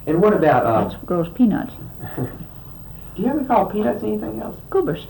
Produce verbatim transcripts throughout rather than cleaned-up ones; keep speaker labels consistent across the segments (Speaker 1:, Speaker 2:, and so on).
Speaker 1: And what about, uh...
Speaker 2: That grows peanuts.
Speaker 1: Do you ever call peanuts anything else?
Speaker 2: Goobers.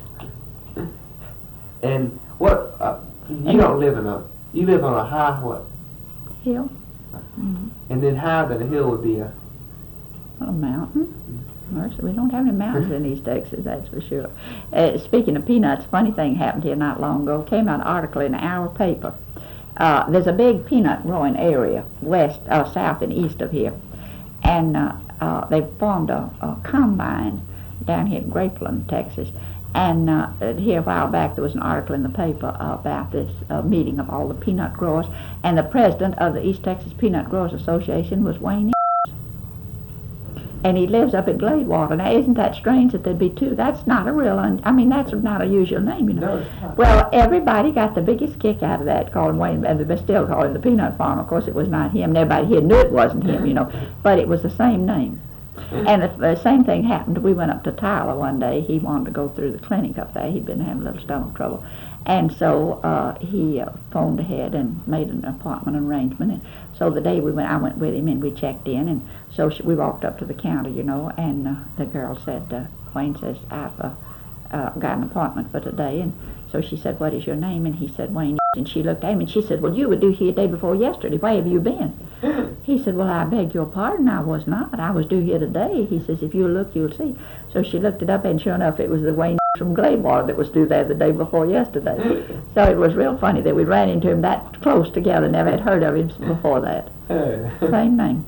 Speaker 1: And what, uh, you
Speaker 2: and
Speaker 1: don't live in a, you live on a high what?
Speaker 2: Hill. Mm-hmm.
Speaker 1: And then higher than a hill would be a...
Speaker 2: A mountain. Mm-hmm. We don't have any mountains in East Texas, that's for sure. Uh, speaking of peanuts, funny thing happened here not long ago. Came out an article in our paper. Uh, there's a big peanut growing area west, uh, south and east of here. And uh, uh, they formed a, a combine down here in Grapeland, Texas. And uh, here a while back there was an article in the paper uh, about this uh, meeting of all the peanut growers. And the president of the East Texas Peanut Growers Association was Wayne. And he lives up in Gladewater. Now, isn't that strange that there'd be two? That's not a real, un- I mean, that's not a usual name, you know.
Speaker 1: No,
Speaker 2: well, everybody got the biggest kick out of that, calling Wayne, and they still call him the Peanut Farmer. Of course, it was not him. Everybody here knew it wasn't him, you know, but it was the same name. And the, the same thing happened. We went up to Tyler one day. He wanted to go through the clinic up there. He'd been having a little stomach trouble. And so uh, he uh, phoned ahead and made an appointment arrangement. And so the day we went, I went with him and we checked in. And so she, we walked up to the counter, you know, and uh, the girl said, uh, Wayne says, I've uh, uh, got an appointment for today. And so she said, what is your name? And he said, Wayne. And she looked at him and she said, well, you were due here the day before yesterday. Where have you been? He said, well, I beg your pardon, I was not. I was due here today. He says, if you look, you'll see. So she looked it up, and sure enough, it was the Wayne from Gladewater that was due there the day before yesterday. So it was real funny that we ran into him that close together. Never had heard of him before that. Same name.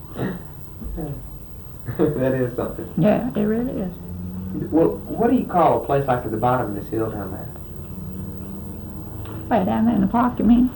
Speaker 1: That is something.
Speaker 2: Yeah, it really is.
Speaker 1: Well, what do you call a place like at the bottom of this hill down there?
Speaker 2: Way down there in the park, you mean?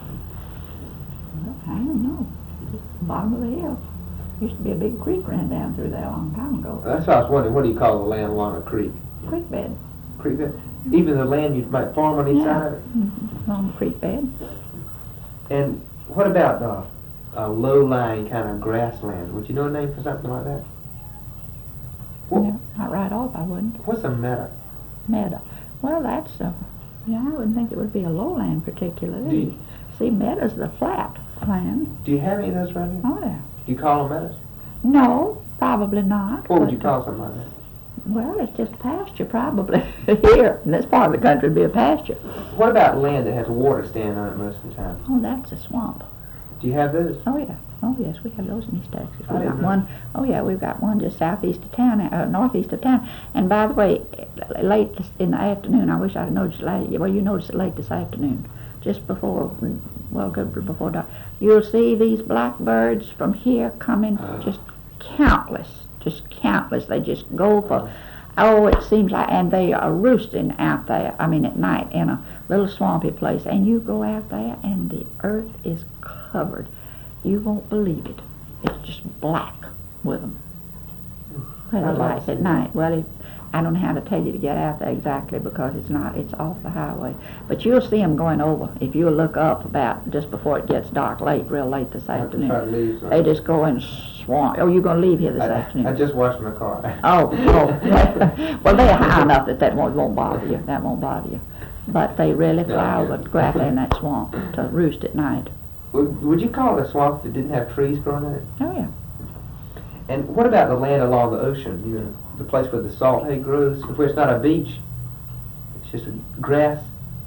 Speaker 2: I don't know. Just the bottom of the hill. Used to be a big creek ran down through there a long time ago.
Speaker 1: That's what I was wondering. What do you call the land along a creek?
Speaker 2: Creek bed.
Speaker 1: Creek bed? Even the land you might farm on each
Speaker 2: yeah.
Speaker 1: side of it?
Speaker 2: Mm-hmm. Along the creek bed.
Speaker 1: And what about uh, a low-lying kind of grassland? Would you know a name for something like that?
Speaker 2: Well, no, not right off, I wouldn't.
Speaker 1: What's a meadow?
Speaker 2: Meadow. Well, that's, uh, yeah, I wouldn't think it would be a lowland particularly.
Speaker 1: Do you,
Speaker 2: See, meadows are the flat land.
Speaker 1: Do you have any of those around here?
Speaker 2: Oh, yeah.
Speaker 1: Do you call them meadows?
Speaker 2: No, probably not.
Speaker 1: What would you
Speaker 2: but,
Speaker 1: call
Speaker 2: uh,
Speaker 1: something like that?
Speaker 2: Well, it's just pasture, probably. Here, in this part of the country, would be a pasture.
Speaker 1: What about land that has water standing on it most of the time?
Speaker 2: Oh, that's a swamp.
Speaker 1: Do you have those?
Speaker 2: Oh, yeah. Oh, yes, we have those in East Texas.
Speaker 1: I
Speaker 2: We've
Speaker 1: didn't
Speaker 2: got
Speaker 1: know.
Speaker 2: one, oh, yeah, we've got one just southeast of town, uh, northeast of town. And by the way, late this, in the afternoon, I wish I'd noticed it late. Well, you noticed it late this afternoon, just before, well, good before dark. You'll see these blackbirds from here coming,
Speaker 1: Uh.
Speaker 2: just countless, just countless. They just go for, oh, it seems like, and they are roosting out there, I mean, at night in a little swampy place. And you go out there, and the earth is covered. You won't believe it. It's just black with them. Well,
Speaker 1: I'd
Speaker 2: the
Speaker 1: like
Speaker 2: lights
Speaker 1: to
Speaker 2: at
Speaker 1: see
Speaker 2: night. Well, it, I don't know how to tell you to get out there exactly because it's not, it's off the highway. But you'll see them going over. If you'll look up about just before it gets dark, late, real late this
Speaker 1: I have to
Speaker 2: afternoon.
Speaker 1: try to leave. So
Speaker 2: They just go and swamp. Oh, you're going to leave here this
Speaker 1: I,
Speaker 2: afternoon?
Speaker 1: I just washed my car.
Speaker 2: Oh, oh. Well, they're high enough that that won't, won't bother you. That won't bother you. But they really fly over gravel in that swamp to roost at night.
Speaker 1: Would, would you call it a swamp that didn't have trees growing in it?
Speaker 2: Oh, yeah.
Speaker 1: And what about the land along the ocean? You know, the place where the salt hay grows, where it's not a beach, it's just a grass.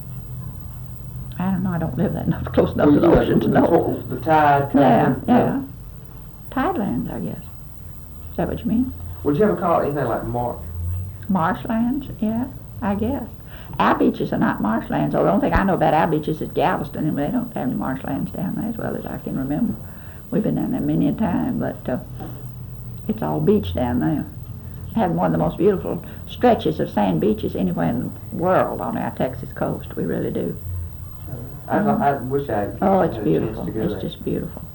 Speaker 2: I don't know. I don't live that enough, close enough
Speaker 1: Well,
Speaker 2: to the
Speaker 1: you know,
Speaker 2: ocean to
Speaker 1: the,
Speaker 2: know.
Speaker 1: the tide comes
Speaker 2: Yeah,
Speaker 1: in.
Speaker 2: yeah. Tidelands, I guess. Is that what you mean?
Speaker 1: Would you ever call it anything like marsh?
Speaker 2: Marshlands, yeah, I guess. Our beaches are not marshlands. Oh, the only thing I know about our beaches is Galveston, and they don't have any marshlands down there as well as I can remember. We've been down there many a time, but uh, it's all beach down there. Having one of the most beautiful stretches of sand beaches anywhere in the world on our Texas coast. We really do.
Speaker 1: I, I wish I had
Speaker 2: Oh, it's
Speaker 1: had a chance
Speaker 2: beautiful.
Speaker 1: to go
Speaker 2: It's
Speaker 1: there.
Speaker 2: just beautiful.